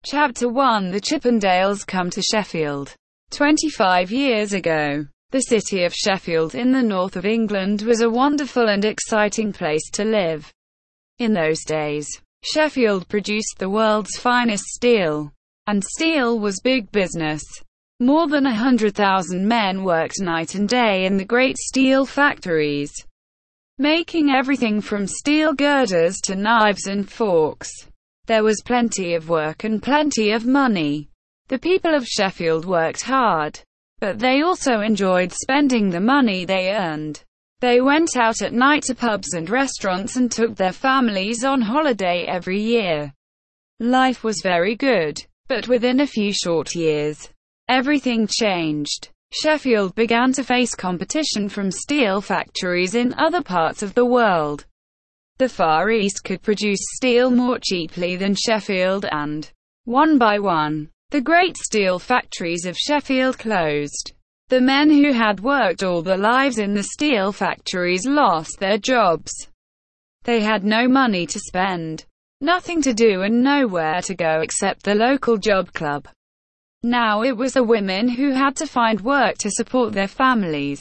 Chapter 1: The Chippendales come to Sheffield. 25 years ago, the city of Sheffield in the north of England was a wonderful and exciting place to live. In those days, Sheffield produced the world's finest steel. And steel was big business. More than 100,000 men worked night and day in the great steel factories, making everything from steel girders to knives and forks. There was plenty of work and plenty of money. The people of Sheffield worked hard, but they also enjoyed spending the money they earned. They went out at night to pubs and restaurants and took their families on holiday every year. Life was very good, but within a few short years, everything changed. Sheffield began to face competition from steel factories in other parts of the world. The Far East could produce steel more cheaply than Sheffield, and, one by one, the great steel factories of Sheffield closed. The men who had worked all their lives in the steel factories lost their jobs. They had no money to spend, nothing to do and nowhere to go except the local job club. Now it was the women who had to find work to support their families.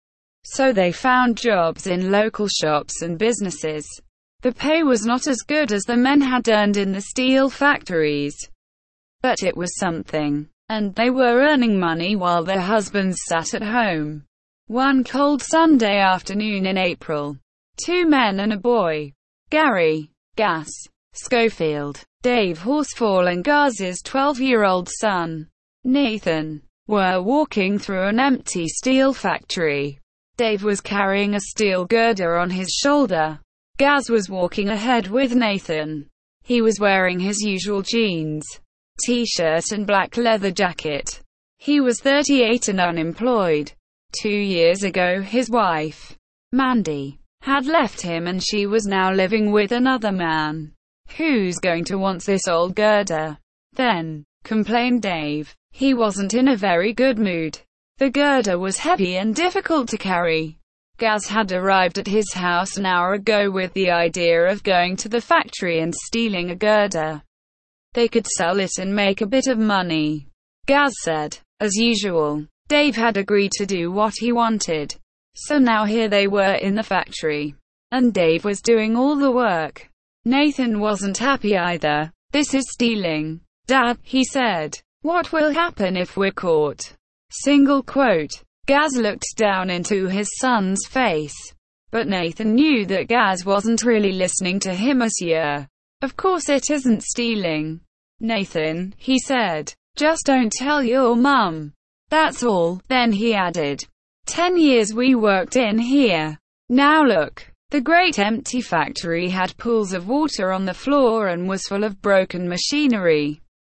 So they found jobs in local shops and businesses. The pay was not as good as the men had earned in the steel factories, but it was something, and they were earning money while their husbands sat at home. One cold Sunday afternoon in April, two men and a boy, Gary, Gas, Schofield, Dave Horsfall and Gaz's 12-year-old son, Nathan, were walking through an empty steel factory. Dave was carrying a steel girder on his shoulder. Gaz was walking ahead with Nathan. He was wearing his usual jeans, t-shirt and black leather jacket. He was 38 and unemployed. 2 years ago his wife, Mandy, had left him and she was now living with another man. "Who's going to want this old girder?" then complained Dave. He wasn't in a very good mood. The girder was heavy and difficult to carry. Gaz had arrived at his house an hour ago with the idea of going to the factory and stealing a girder. They could sell it and make a bit of money, Gaz said. As usual, Dave had agreed to do what he wanted. So now here they were in the factory, and Dave was doing all the work. Nathan wasn't happy either. "This is stealing, Dad," he said. "What will happen if we're caught?" Single quote. Gaz looked down into his son's face. But Nathan knew that Gaz wasn't really listening to him this year. "Of course it isn't stealing, Nathan," he said. "Just don't tell your mum. That's all." Then he added, 10 years we worked in here. Now look." The great empty factory had pools of water on the floor and was full of broken machinery.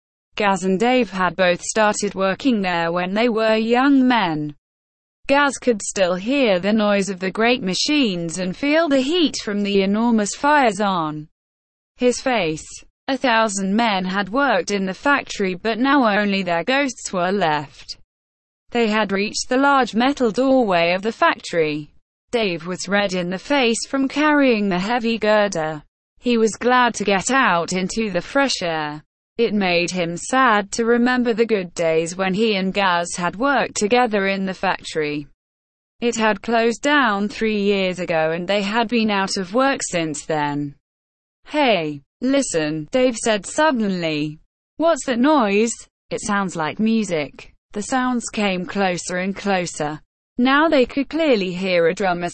Gaz and Dave had both started working there when they were young men. Gaz could still hear the noise of the great machines and feel the heat from the enormous fires on his face. 1,000 men had worked in the factory, but now only their ghosts were left. They had reached the large metal doorway of the factory. Dave was red in the face from carrying the heavy girder. He was glad to get out into the fresh air. It made him sad to remember the good days when he and Gaz had worked together in the factory. It had closed down 3 years ago and they had been out of work since then. "Hey, listen," Dave said suddenly. "What's that noise?" "It sounds like music." The sounds came closer and closer. Now they could clearly hear a drum.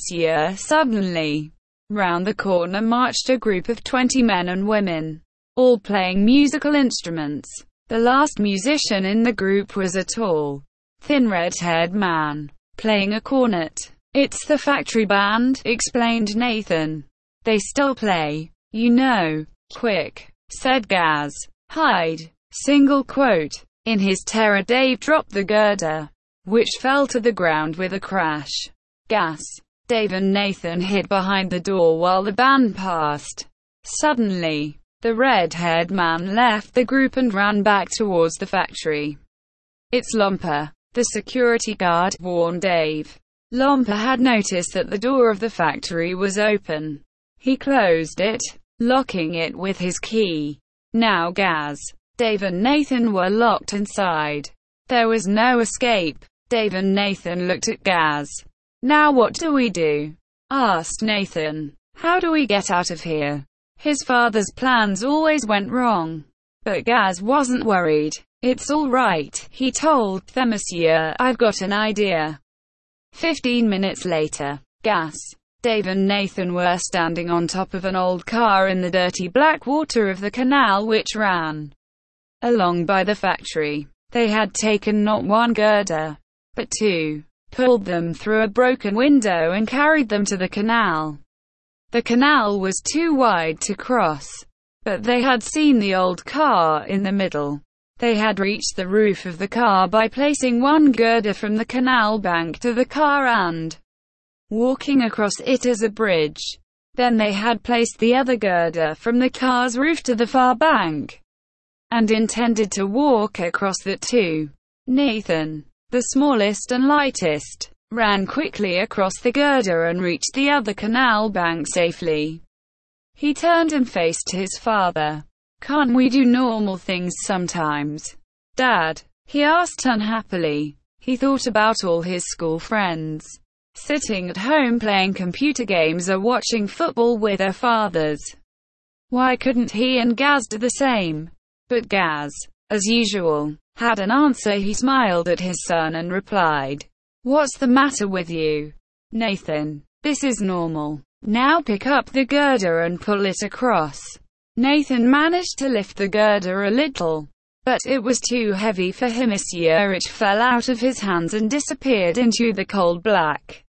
Suddenly, round the corner marched a group of 20 men and women, all playing musical instruments. The last musician in the group was a tall, thin red-haired man, playing a cornet. "It's the factory band," explained Nathan. "They still play, you know." "Quick," said Gaz. "Hide." Single quote. In his terror Dave dropped the girder, which fell to the ground with a crash. Gas, Dave and Nathan hid behind the door while the band passed. Suddenly, the red-haired man left the group and ran back towards the factory. "It's Lomper, the security guard," warned Dave. Lomper had noticed that the door of the factory was open. He closed it, locking it with his key. Now Gaz, Dave and Nathan were locked inside. There was no escape. Dave and Nathan looked at Gaz. "Now what do we do?" asked Nathan. "How do we get out of here?" His father's plans always went wrong. But Gaz wasn't worried. "It's all right," he told them, "Monsieur, I've got an idea." 15 minutes later, Gaz, Dave and Nathan were standing on top of an old car in the dirty black water of the canal which ran along by the factory. They had taken not one girder, but two, pulled them through a broken window and carried them to the canal. The canal was too wide to cross, but they had seen the old car in the middle. They had reached the roof of the car by placing one girder from the canal bank to the car and walking across it as a bridge. Then they had placed the other girder from the car's roof to the far bank, and intended to walk across that too. Nathan, the smallest and lightest, ran quickly across the girder and reached the other canal bank safely. He turned and faced his father. "Can't we do normal things sometimes, Dad?" he asked unhappily. He thought about all his school friends, sitting at home playing computer games or watching football with their fathers. Why couldn't he and Gaz do the same? But Gaz, as usual, had an answer. He smiled at his son and replied, "What's the matter with you, Nathan? This is normal. Now pick up the girder and pull it across." Nathan managed to lift the girder a little, but it was too heavy for him. It fell out of his hands and disappeared into the cold black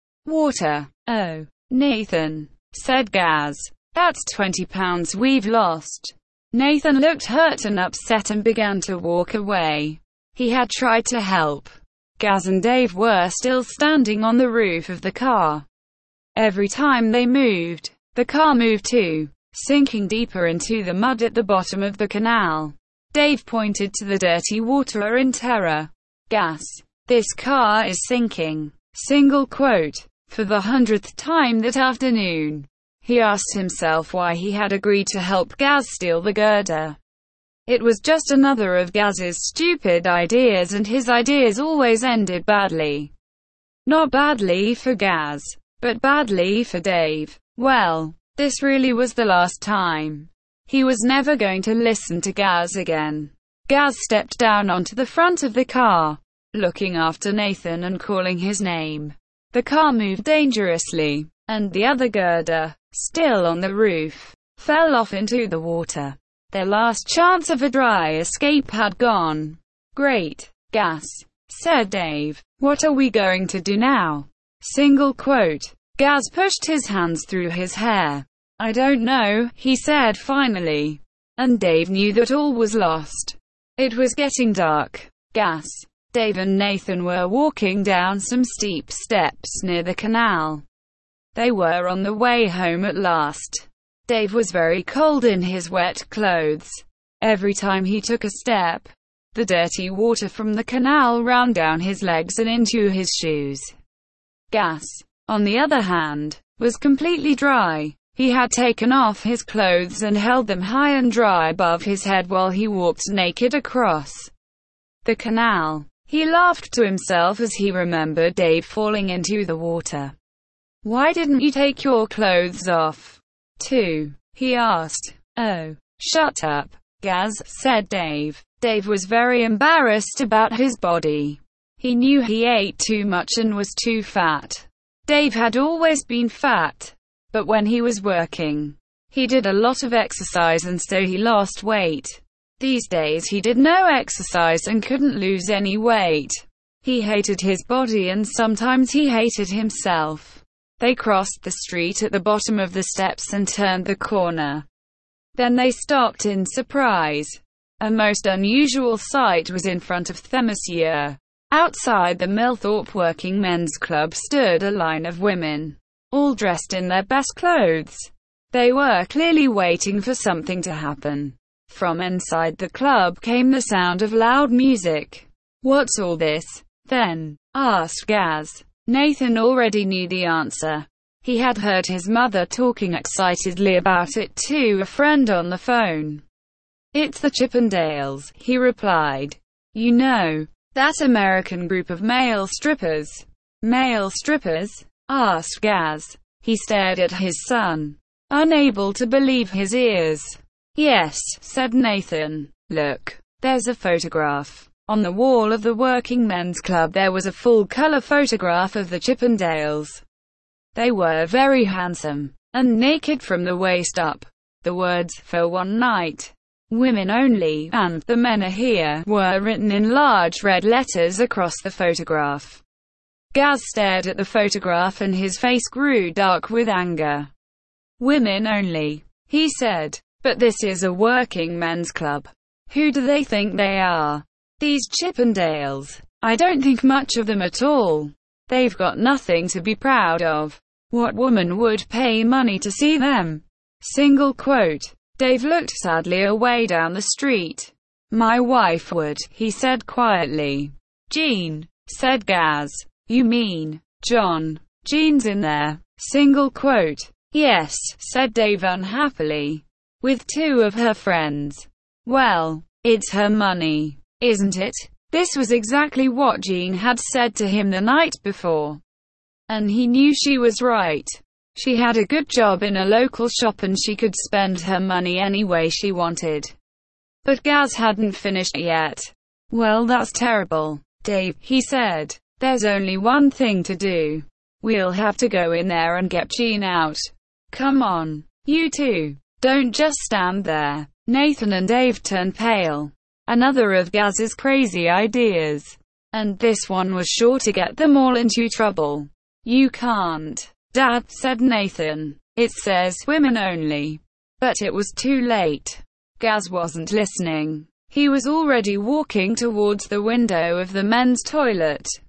water. "Oh, Nathan," said Gaz, "that's 20 pounds we've lost." Nathan looked hurt and upset and began to walk away. He had tried to help. Gaz and Dave were still standing on the roof of the car. Every time they moved, the car moved too, sinking deeper into the mud at the bottom of the canal. Dave pointed to the dirty water in terror. "Gaz, this car is sinking." Single quote. For the 100th time that afternoon, he asked himself why he had agreed to help Gaz steal the girder. It was just another of Gaz's stupid ideas, and his ideas always ended badly. Not badly for Gaz, but badly for Dave. Well, this really was the last time. He was never going to listen to Gaz again. Gaz stepped down onto the front of the car, looking after Nathan and calling his name. The car moved dangerously, and the other girder, still on the roof, fell off into the water. Their last chance of a dry escape had gone. "Great, Gaz," said Dave. "What are we going to do now?" Single quote. Gaz pushed his hands through his hair. "I don't know," he said finally. And Dave knew that all was lost. It was getting dark. Gaz, Dave and Nathan were walking down some steep steps near the canal. They were on the way home at last. Dave was very cold in his wet clothes. Every time he took a step, the dirty water from the canal ran down his legs and into his shoes. Gaz, on the other hand, was completely dry. He had taken off his clothes and held them high and dry above his head while he walked naked across the canal. He laughed to himself as he remembered Dave falling into the water. "Why didn't you take your clothes off, too?" he asked. "Oh, shut up, Gaz," said Dave. Dave was very embarrassed about his body. He knew he ate too much and was too fat. Dave had always been fat, but when he was working, he did a lot of exercise and so he lost weight. These days he did no exercise and couldn't lose any weight. He hated his body and sometimes he hated himself. They crossed the street at the bottom of the steps and turned the corner. Then they stopped in surprise. A most unusual sight was in front of them. Outside the Millthorpe Working Men's Club stood a line of women, all dressed in their best clothes. They were clearly waiting for something to happen. From inside the club came the sound of loud music. "What's all this, then?" asked Gaz. Nathan already knew the answer. He had heard his mother talking excitedly about it to a friend on the phone. "It's the Chippendales," he replied. "You know, that American group of male strippers." "Male strippers?" asked Gaz. He stared at his son, unable to believe his ears. "Yes," said Nathan. "Look, there's a photograph." On the wall of the Working Men's Club there was a full-color photograph of the Chippendales. They were very handsome, and naked from the waist up. The words, "For one night, women only," and "The men are here," were written in large red letters across the photograph. Gaz stared at the photograph and his face grew dark with anger. "Women only," he said. "But this is a working men's club. Who do they think they are? These Chippendales? I don't think much of them at all. They've got nothing to be proud of. What woman would pay money to see them?" Single quote. Dave looked sadly away down the street. "My wife would," he said quietly. "Jean," said Gaz. "You mean John? Jean's in there." Single quote. "Yes," said Dave unhappily. "With two of her friends." "Well, it's her money, isn't it?" This was exactly what Jean had said to him the night before. And he knew she was right. She had a good job in a local shop and she could spend her money any way she wanted. But Gaz hadn't finished yet. "Well, that's terrible, Dave," he said. "There's only one thing to do. We'll have to go in there and get Jean out. Come on, you two. Don't just stand there." Nathan and Dave turned pale. Another of Gaz's crazy ideas. And this one was sure to get them all into trouble. "You can't, Dad," said Nathan. "It says women only." But it was too late. Gaz wasn't listening. He was already walking towards the window of the men's toilet.